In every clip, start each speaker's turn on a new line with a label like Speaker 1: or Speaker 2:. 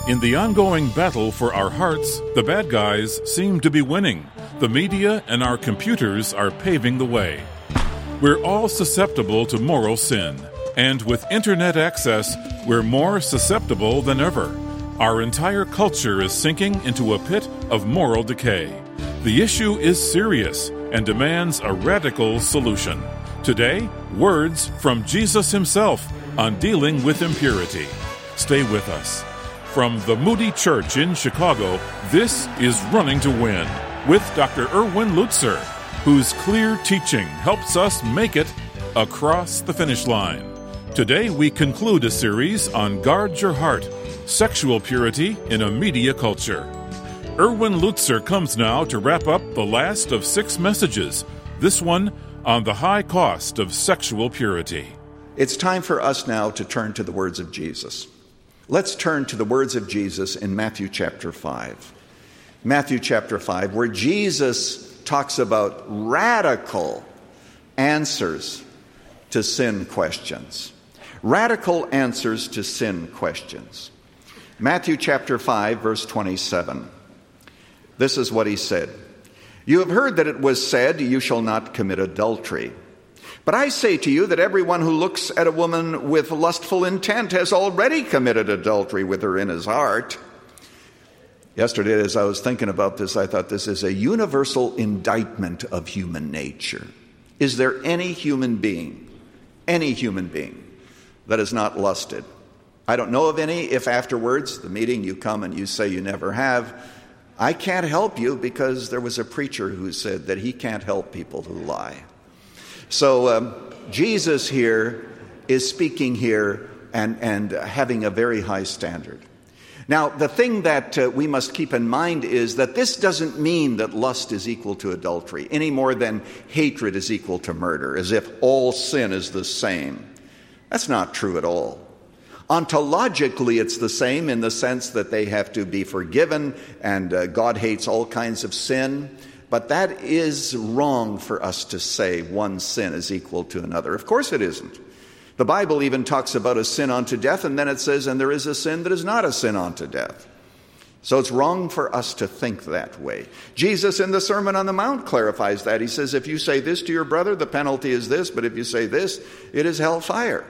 Speaker 1: In the ongoing battle for our hearts, the bad guys seem to be winning. The media and our computers are paving the way. We're all susceptible to moral sin, and with internet access, we're more susceptible than ever. Our entire culture is sinking into a pit of moral decay. The issue is serious and demands a radical solution. Today, words from Jesus himself on dealing with impurity. Stay with us. From the Moody Church in Chicago, this is Running to Win with Dr. Erwin Lutzer, whose clear teaching helps us make it across the finish line. Today we conclude a series on Guard Your Heart, Sexual Purity in a Media Culture. Erwin Lutzer comes now to wrap up the last of 6 messages, this one on the high cost of sexual purity.
Speaker 2: It's time for us now to turn to the words of Jesus. Let's turn to the words of Jesus in Matthew chapter 5. Matthew chapter 5, where Jesus talks about radical answers to sin questions. Radical answers to sin questions. Matthew chapter 5, verse 27. This is what he said. You have heard that it was said, you shall not commit adultery. But I say to you that everyone who looks at a woman with lustful intent has already committed adultery with her in his heart. Yesterday, as I was thinking about this, I thought this is a universal indictment of human nature. Is there any human being that has not lusted? I don't know of any. If afterwards, the meeting, you come and you say you never have, I can't help you because there was a preacher who said that he can't help people who lie. So Jesus here is speaking here and having a very high standard. Now, the thing that we must keep in mind is that this doesn't mean that lust is equal to adultery, any more than hatred is equal to murder, as if all sin is the same. That's not true at all. Ontologically, it's the same in the sense that they have to be forgiven, and God hates all kinds of sin. But that is wrong for us to say one sin is equal to another. Of course it isn't. The Bible even talks about a sin unto death, and then it says, and there is a sin that is not a sin unto death. So it's wrong for us to think that way. Jesus in the Sermon on the Mount clarifies that. He says, if you say this to your brother, the penalty is this, but if you say this, it is hellfire.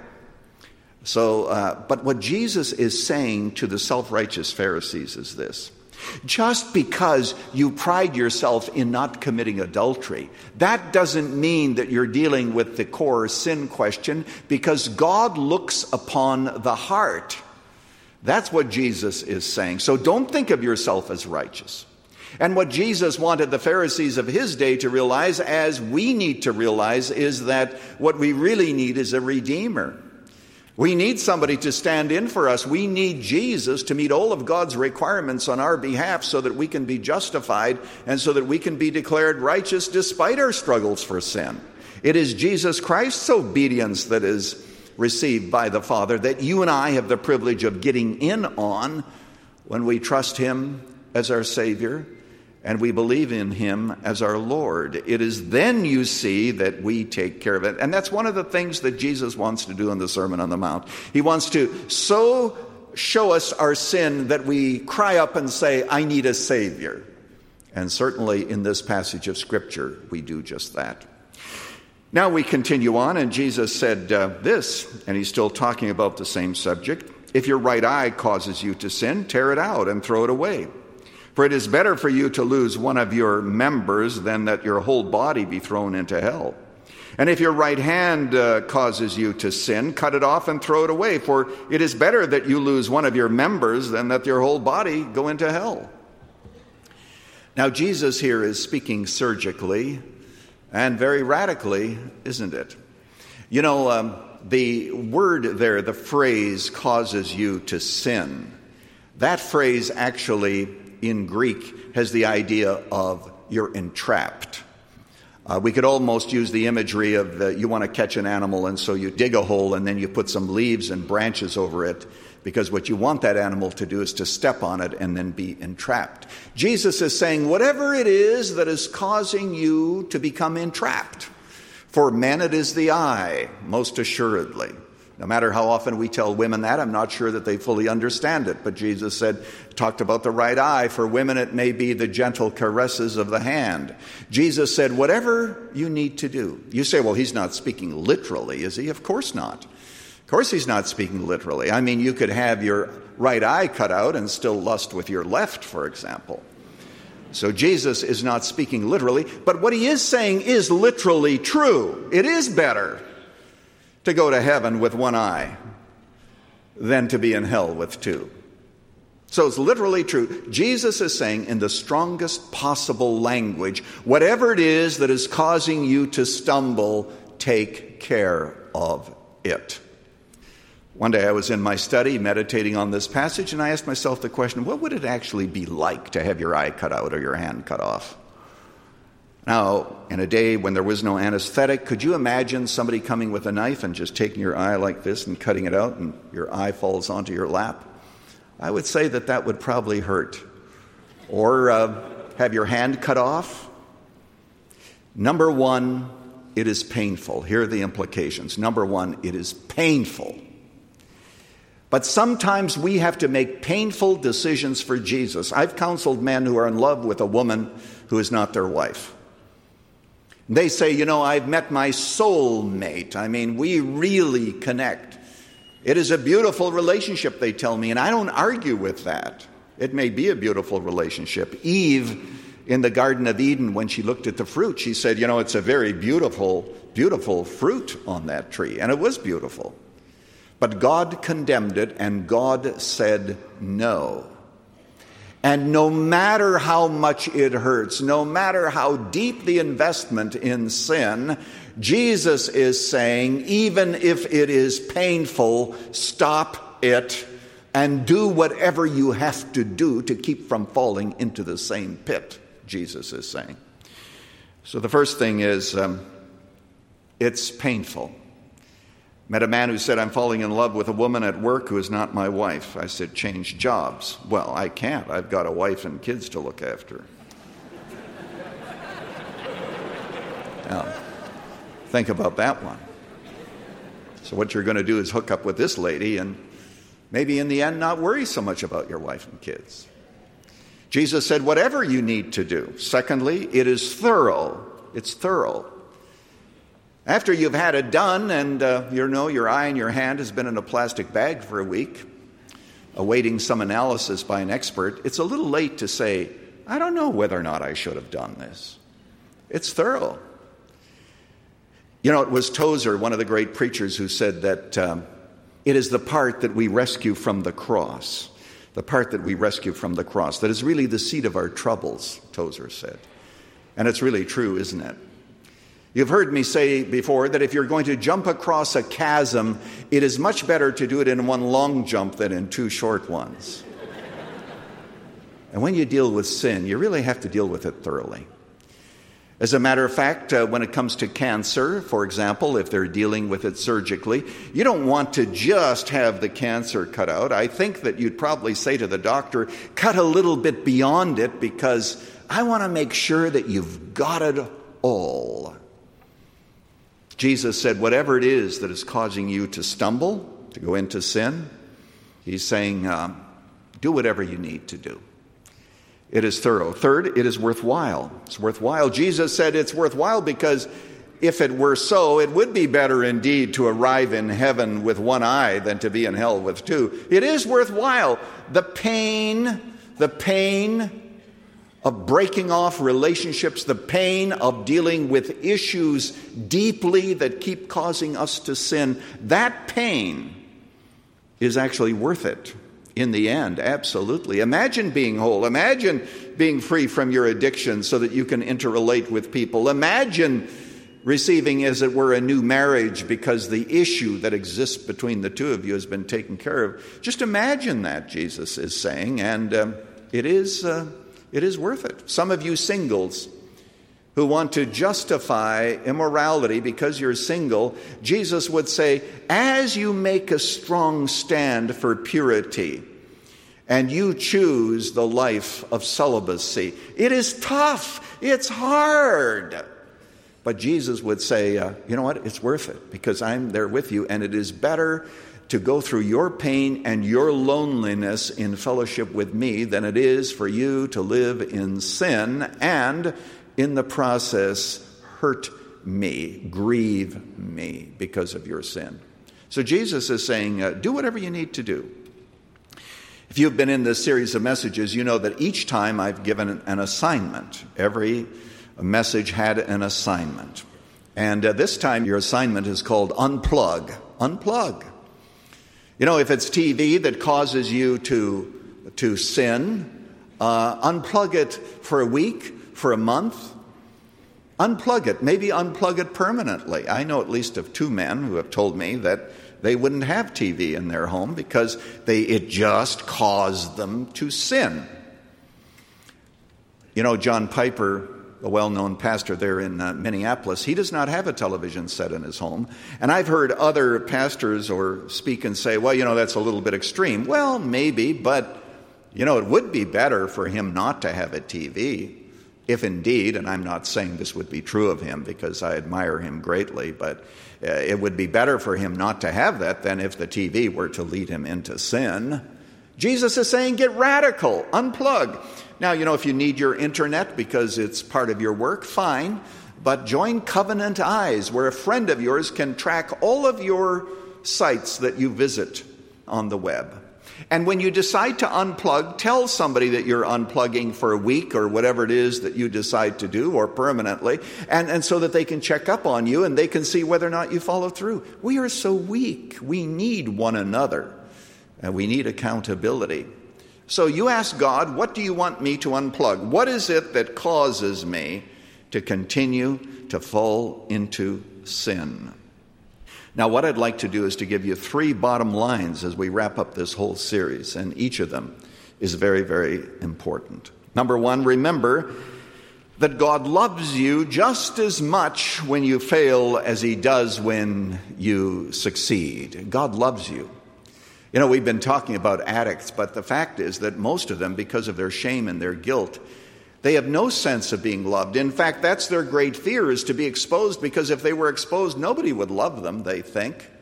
Speaker 2: So, but what Jesus is saying to the self-righteous Pharisees is this. Just because you pride yourself in not committing adultery, that doesn't mean that you're dealing with the core sin question, because God looks upon the heart. That's what Jesus is saying. So don't think of yourself as righteous. And what Jesus wanted the Pharisees of his day to realize, as we need to realize, is that what we really need is a Redeemer. We need somebody to stand in for us. We need Jesus to meet all of God's requirements on our behalf so that we can be justified and so that we can be declared righteous despite our struggles for sin. It is Jesus Christ's obedience that is received by the Father that you and I have the privilege of getting in on when we trust him as our Savior and we believe in him as our Lord. It is then, you see, that we take care of it. And that's one of the things that Jesus wants to do in the Sermon on the Mount. He wants to so show us our sin that we cry up and say, I need a Savior. And certainly in this passage of Scripture, we do just that. Now we continue on, and Jesus said this, and he's still talking about the same subject. If your right eye causes you to sin, tear it out and throw it away. For it is better for you to lose one of your members than that your whole body be thrown into hell. And if your right hand causes you to sin, cut it off and throw it away. For it is better that you lose one of your members than that your whole body go into hell. Now Jesus here is speaking surgically and very radically, isn't it? You know, the word there, the phrase causes you to sin, that phrase actually in Greek has the idea of you're entrapped. We could almost use the imagery of you want to catch an animal, and so you dig a hole and then you put some leaves and branches over it, because what you want that animal to do is to step on it and then be entrapped. Jesus is saying whatever it is that is causing you to become entrapped. For men it is the eye, most assuredly. No matter how often we tell women that, I'm not sure that they fully understand it. But Jesus talked about the right eye. For women, it may be the gentle caresses of the hand. Jesus said, whatever you need to do. You say, well, he's not speaking literally, is he? Of course not. Of course he's not speaking literally. I mean, you could have your right eye cut out and still lust with your left, for example. So Jesus is not speaking literally, but what he is saying is literally true. It is better to go to heaven with one eye than to be in hell with two. So it's literally true. Jesus is saying in the strongest possible language, whatever it is that is causing you to stumble, take care of it. One day I was in my study meditating on this passage, and I asked myself the question, what would it actually be like to have your eye cut out or your hand cut off? Now, in a day when there was no anesthetic, could you imagine somebody coming with a knife and just taking your eye like this and cutting it out and your eye falls onto your lap? I would say that would probably hurt. Or have your hand cut off. Number one, it is painful. Here are the implications. Number one, it is painful. But sometimes we have to make painful decisions for Jesus. I've counseled men who are in love with a woman who is not their wife. They say, I've met my soulmate. I mean, we really connect. It is a beautiful relationship, they tell me, and I don't argue with that. It may be a beautiful relationship. Eve, in the Garden of Eden, when she looked at the fruit, she said, it's a very beautiful, beautiful fruit on that tree. And it was beautiful. But God condemned it, and God said no. And no matter how much it hurts, no matter how deep the investment in sin, Jesus is saying, even if it is painful, stop it and do whatever you have to do to keep from falling into the same pit, Jesus is saying. So the first thing is, it's painful. Met a man who said, I'm falling in love with a woman at work who is not my wife. I said, change jobs. Well, I can't. I've got a wife and kids to look after. Now, think about that one. So what you're going to do is hook up with this lady and maybe in the end not worry so much about your wife and kids. Jesus said, whatever you need to do. Secondly, it is thorough. It's thorough. After you've had it done and your eye and your hand has been in a plastic bag for a week, awaiting some analysis by an expert, it's a little late to say, I don't know whether or not I should have done this. It's thorough. It was Tozer, one of the great preachers, who said that it is the part that we rescue from the cross, the part that we rescue from the cross, that is really the seat of our troubles, Tozer said. And it's really true, isn't it? You've heard me say before that if you're going to jump across a chasm, it is much better to do it in one long jump than in two short ones. And when you deal with sin, you really have to deal with it thoroughly. As a matter of fact, when it comes to cancer, for example, if they're dealing with it surgically, you don't want to just have the cancer cut out. I think that you'd probably say to the doctor, cut a little bit beyond it because I want to make sure that you've got it all. Jesus said, whatever it is that is causing you to stumble, to go into sin, he's saying, do whatever you need to do. It is thorough. Third, it is worthwhile. It's worthwhile. Jesus said it's worthwhile because if it were so, it would be better indeed to arrive in heaven with one eye than to be in hell with two. It is worthwhile. The pain of breaking off relationships, the pain of dealing with issues deeply that keep causing us to sin, that pain is actually worth it in the end, absolutely. Imagine being whole. Imagine being free from your addiction so that you can interrelate with people. Imagine receiving, as it were, a new marriage because the issue that exists between the two of you has been taken care of. Just imagine that, Jesus is saying, and it is worth it. Some of you singles who want to justify immorality because you're single, Jesus would say, as you make a strong stand for purity and you choose the life of celibacy, it is tough, it's hard, But Jesus would say, you know what, it's worth it because I'm there with you, and it is better to go through your pain and your loneliness in fellowship with me than it is for you to live in sin and in the process hurt me, grieve me because of your sin. So Jesus is saying, do whatever you need to do. If you've been in this series of messages, you know that each time I've given an assignment. Every message had an assignment. And this time your assignment is called Unplug. Unplug. You know, if it's TV that causes you to sin, unplug it for a week, for a month. Unplug it. Maybe unplug it permanently. I know at least of 2 men who have told me that they wouldn't have TV in their home because it just caused them to sin. You know, John Piper, a well-known pastor there in Minneapolis, he does not have a television set in his home. And I've heard other pastors speak and say, well, you know, that's a little bit extreme. Well, maybe, but, you know, it would be better for him not to have a TV, if indeed, and I'm not saying this would be true of him because I admire him greatly, but it would be better for him not to have that than if the TV were to lead him into sin. Jesus is saying, get radical, unplug. Now, you know, if you need your internet because it's part of your work, fine. But join Covenant Eyes, where a friend of yours can track all of your sites that you visit on the web. And when you decide to unplug, tell somebody that you're unplugging for a week or whatever it is that you decide to do, or permanently, and so that they can check up on you and they can see whether or not you follow through. We are so weak. We need one another. And we need accountability. So you ask God, what do you want me to unplug? What is it that causes me to continue to fall into sin? Now, what I'd like to do is to give you 3 bottom lines as we wrap up this whole series, and each of them is very, very important. Number 1, remember that God loves you just as much when you fail as he does when you succeed. God loves you. You know, we've been talking about addicts, but the fact is that most of them, because of their shame and their guilt, they have no sense of being loved. In fact, that's their great fear, is to be exposed, because if they were exposed, nobody would love them, they think.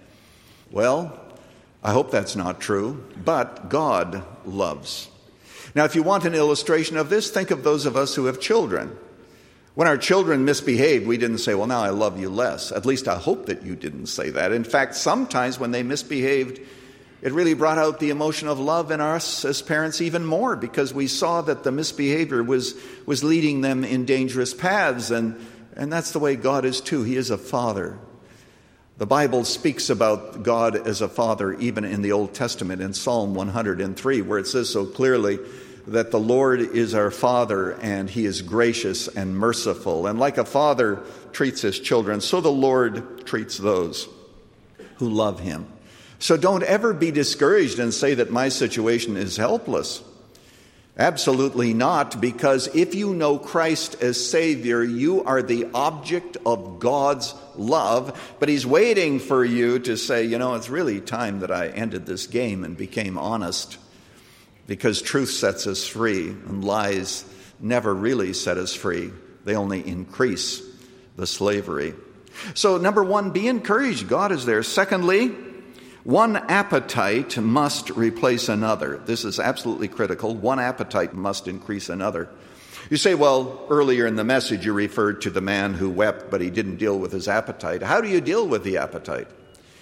Speaker 2: Well, I hope that's not true, but God loves. Now, if you want an illustration of this, think of those of us who have children. When our children misbehaved, we didn't say, well, now I love you less. At least I hope that you didn't say that. In fact, sometimes when they misbehaved, it really brought out the emotion of love in us as parents even more, because we saw that the misbehavior was leading them in dangerous paths, and that's the way God is too. He is a father. The Bible speaks about God as a father even in the Old Testament in Psalm 103, where it says so clearly that the Lord is our Father and he is gracious and merciful. And like a father treats his children, so the Lord treats those who love him. So don't ever be discouraged and say that my situation is helpless. Absolutely not, because if you know Christ as Savior, you are the object of God's love. But he's waiting for you to say, you know, it's really time that I ended this game and became honest, because truth sets us free and lies never really set us free. They only increase the slavery. So number 1, be encouraged. God is there. Secondly, one appetite must replace another. This is absolutely critical. One appetite must increase another. You say, well, earlier in the message you referred to the man who wept, but he didn't deal with his appetite. How do you deal with the appetite?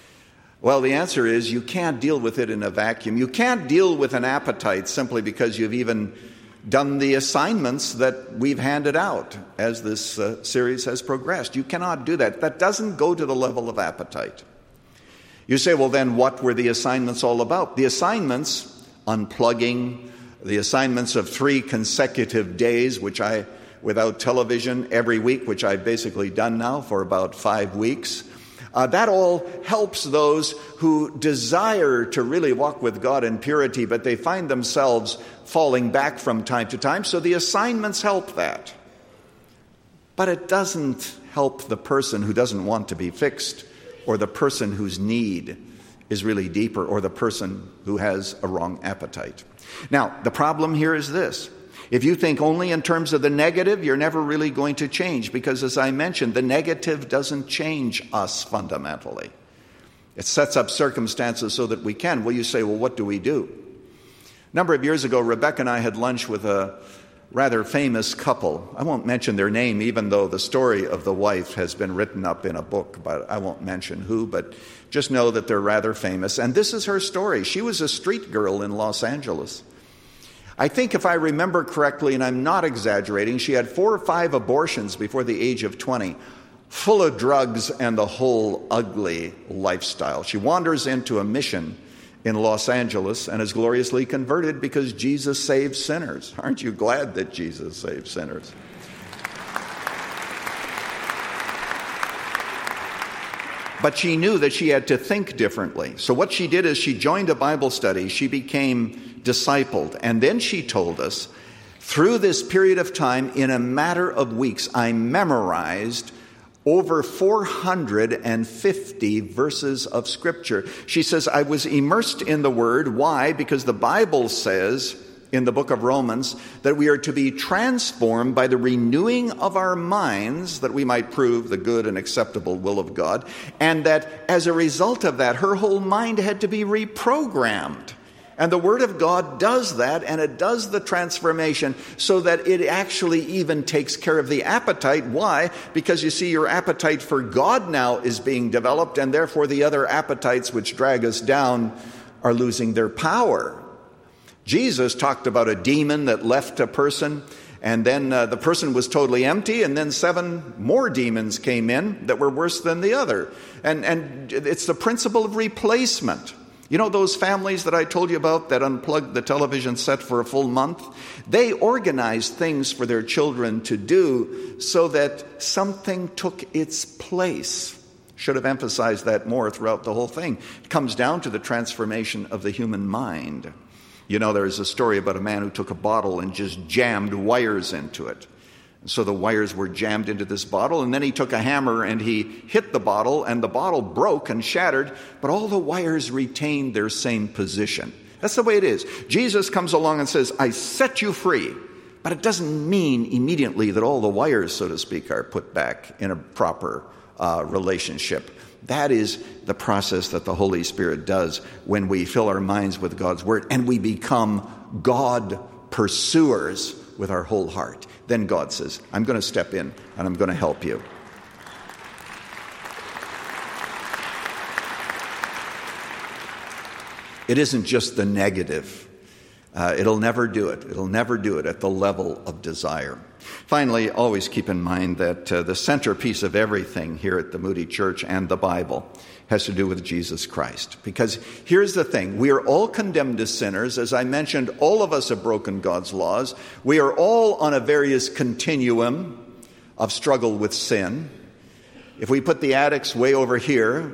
Speaker 2: Well, the answer is you can't deal with it in a vacuum. You can't deal with an appetite simply because you've even done the assignments that we've handed out as this series has progressed. You cannot do that. That doesn't go to the level of appetite. You say, well, then what were the assignments all about? The assignments, unplugging, the assignments of 3 consecutive days, without television every week, which I've basically done now for about 5 weeks. That all helps those who desire to really walk with God in purity, but they find themselves falling back from time to time. So the assignments help that. But it doesn't help the person who doesn't want to be fixed, or the person whose need is really deeper, or the person who has a wrong appetite. Now, the problem here is this. If you think only in terms of the negative, you're never really going to change, because as I mentioned, the negative doesn't change us fundamentally. It sets up circumstances so that we can. Well, you say, well, what do we do? A number of years ago, Rebecca and I had lunch with a rather famous couple. I won't mention their name, even though the story of the wife has been written up in a book, but I won't mention who, but just know that they're rather famous. And this is her story. She was a street girl in Los Angeles. I think if I remember correctly, and I'm not exaggerating, she had 4 or 5 abortions before the age of 20, full of drugs and the whole ugly lifestyle. She wanders into a mission in Los Angeles and is gloriously converted because Jesus saves sinners. Aren't you glad that Jesus saves sinners? But she knew that she had to think differently. So what she did is she joined a Bible study. She became discipled. And then she told us, through this period of time, in a matter of weeks, I memorized over 450 verses of Scripture. She says, I was immersed in the Word. Why? Because the Bible says in the book of Romans that we are to be transformed by the renewing of our minds, that we might prove the good and acceptable will of God. And that as a result of that, her whole mind had to be reprogrammed. And the Word of God does that, and it does the transformation so that it actually even takes care of the appetite. Why? Because you see, your appetite for God now is being developed, and therefore the other appetites which drag us down are losing their power. Jesus talked about a demon that left a person, and then the person was totally empty, and then 7 more demons came in that were worse than the other. And it's the principle of replacement. You know those families that I told you about that unplugged the television set for a full month? They organized things for their children to do so that something took its place. Should have emphasized that more throughout the whole thing. It comes down to the transformation of the human mind. You know, there's a story about a man who took a bottle and just jammed wires into it. So the wires were jammed into this bottle, and then he took a hammer and he hit the bottle, and the bottle broke and shattered, but all the wires retained their same position. That's the way it is. Jesus comes along and says, I set you free. But it doesn't mean immediately that all the wires, so to speak, are put back in a proper relationship. That is the process that the Holy Spirit does when we fill our minds with God's Word and we become God pursuers with our whole heart. Then God says, I'm going to step in and I'm going to help you. It isn't just the negative. It'll never do it. It'll never do it at the level of desire. Finally, always keep in mind that the centerpiece of everything here at the Moody Church and the Bible has to do with Jesus Christ. Because here's the thing. We are all condemned as sinners. As I mentioned, all of us have broken God's laws. We are all on a various continuum of struggle with sin. If we put the addicts way over here,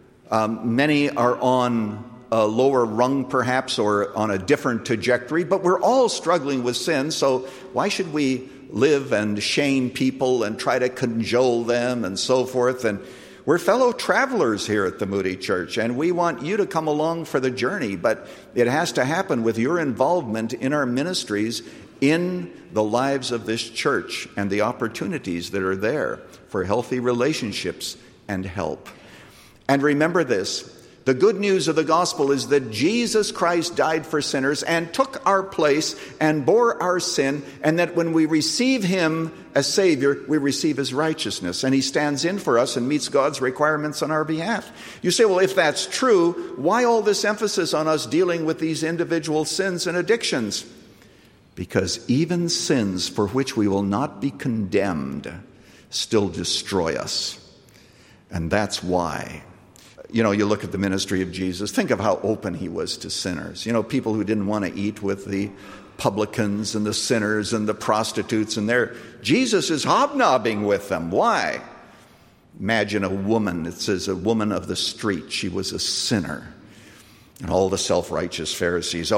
Speaker 2: many are on a lower rung perhaps, or on a different trajectory, but we're all struggling with sin. So why should we live and shame people and try to cajole them and so forth? And we're fellow travelers here at the Moody Church, and we want you to come along for the journey, but it has to happen with your involvement in our ministries, in the lives of this church, and the opportunities that are there for healthy relationships and help. And remember this. The good news of the gospel is that Jesus Christ died for sinners and took our place and bore our sin, and that when we receive him as Savior, we receive his righteousness, and he stands in for us and meets God's requirements on our behalf. You say, well, if that's true, why all this emphasis on us dealing with these individual sins and addictions? Because even sins for which we will not be condemned still destroy us. And that's why. You know, you look at the ministry of Jesus, think of how open he was to sinners. You know, people who didn't want to eat with the publicans and the sinners and the prostitutes, and Jesus is hobnobbing with them. Why? Imagine a woman, it says a woman of the street. She was a sinner. And all the self-righteous Pharisees,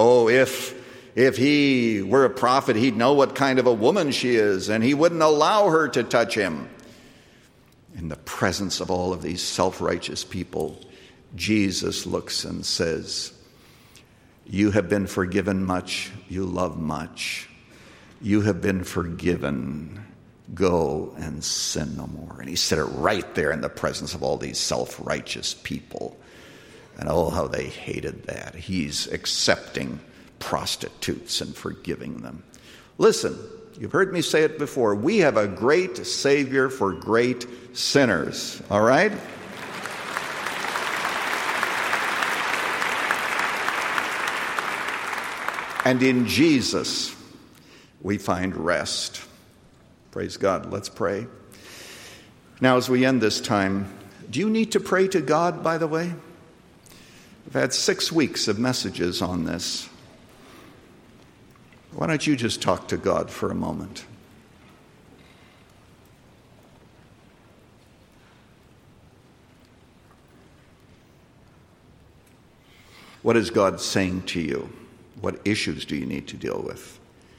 Speaker 2: if he were a prophet, he'd know what kind of a woman she is, and he wouldn't allow her to touch him. In the presence of all of these self-righteous people, Jesus looks and says, you have been forgiven much, you love much. you have been forgiven. Go and sin no more. And he said it right there in the presence of all these self-righteous people. And oh, how they hated that. He's accepting prostitutes and forgiving them. Listen, you've heard me say it before. We have a great Savior for great sinners. All right? And in Jesus, we find rest. Praise God. Let's pray. Now, as we end this time, do you need to pray to God, by the way? We've had 6 weeks of messages on this. Why don't you just talk to God for a moment? What is God saying to you? What issues do you need to deal with?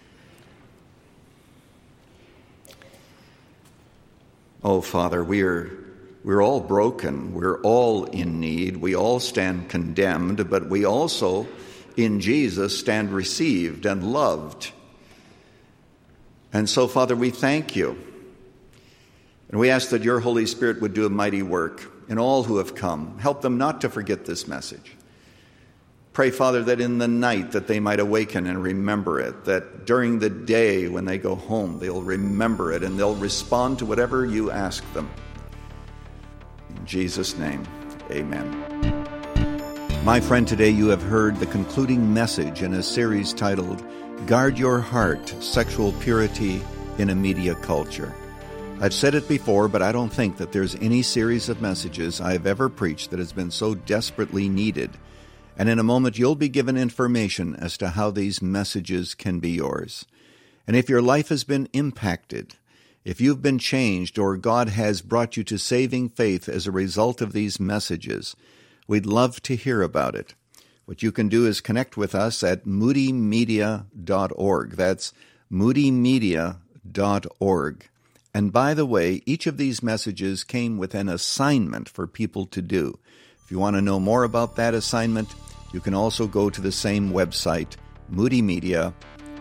Speaker 2: Oh, Father, we're all broken. We're all in need. We all stand condemned, but we also, in Jesus, stand received and loved. And so, Father, we thank you. And we ask that your Holy Spirit would do a mighty work in all who have come. Help them not to forget this message. Pray, Father, that in the night that they might awaken and remember it, that during the day when they go home, they'll remember it and they'll respond to whatever you ask them. In Jesus' name, amen. My friend, today you have heard the concluding message in a series titled, Guard Your Heart, Sexual Purity in a Media Culture. I've said it before, but I don't think that there's any series of messages I've ever preached that has been so desperately needed. And in a moment, you'll be given information as to how these messages can be yours. And if your life has been impacted, if you've been changed, or God has brought you to saving faith as a result of these messages, we'd love to hear about it. What you can do is connect with us at moodymedia.org. That's moodymedia.org. And by the way, each of these messages came with an assignment for people to do. If you want to know more about that assignment, you can also go to the same website, moodymedia.org.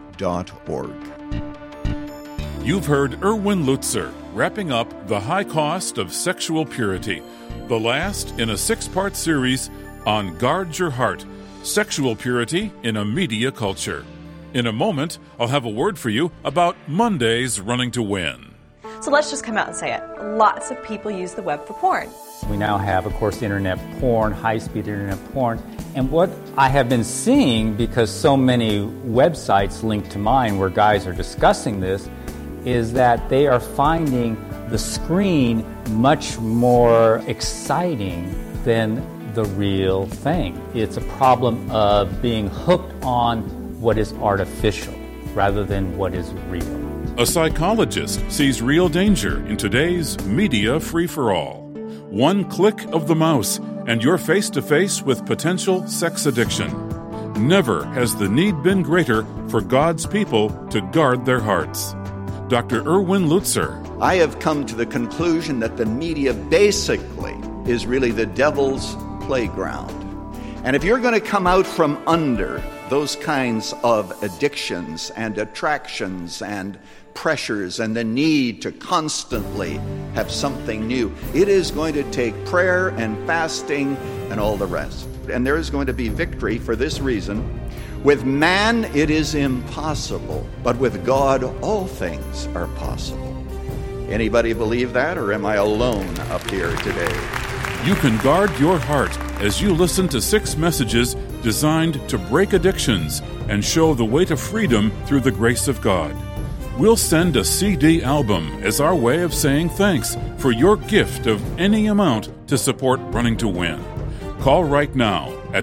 Speaker 1: You've heard Erwin Lutzer wrapping up The High Cost of Sexual Purity, the last in a 6-part series on Guard Your Heart, Sexual Purity in a Media Culture. In a moment, I'll have a word for you about Monday's Running to Win.
Speaker 3: So let's just come out and say it. Lots of people use the web for porn.
Speaker 4: We now have, of course, internet porn, high-speed internet porn. And what I have been seeing, because so many websites link to mine where guys are discussing this, is that they are finding the screen much more exciting than the real thing. It's a problem of being hooked on what is artificial rather than what is real.
Speaker 1: A psychologist sees real danger in today's media free-for-all. One click of the mouse, and you're face-to-face with potential sex addiction. Never has the need been greater for God's people to guard their hearts. Dr. Erwin Lutzer.
Speaker 2: I have come to the conclusion that the media basically is really the devil's playground. And if you're going to come out from under those kinds of addictions and attractions and pressures and the need to constantly have something new, it is going to take prayer and fasting and all the rest. And there is going to be victory for this reason. With man, it is impossible, but with God, all things are possible. Anybody believe that, or am I alone up here today?
Speaker 1: You can guard your heart as you listen to 6 messages designed to break addictions and show the way to freedom through the grace of God. We'll send a CD album as our way of saying thanks for your gift of any amount to support Running to Win. Call right now at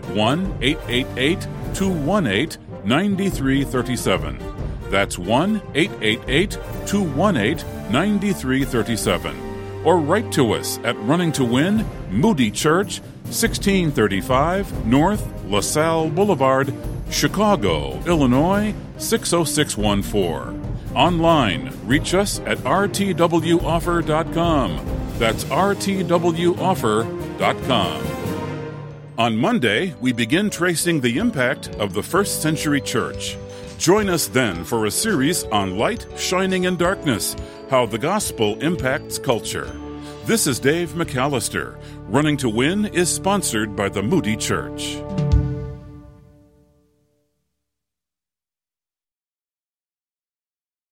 Speaker 1: 1-888-218-9337. That's 1-888-218-9337. Or write to us at Running to Win, Moody Church, 1635 North LaSalle Boulevard, Chicago, Illinois, 60614. Online, reach us at rtwoffer.com. That's rtwoffer.com. On Monday, we begin tracing the impact of the first century church. Join us then for a series on light shining in darkness, how the gospel impacts culture. This is Dave McAllister. Running to Win is sponsored by the Moody Church.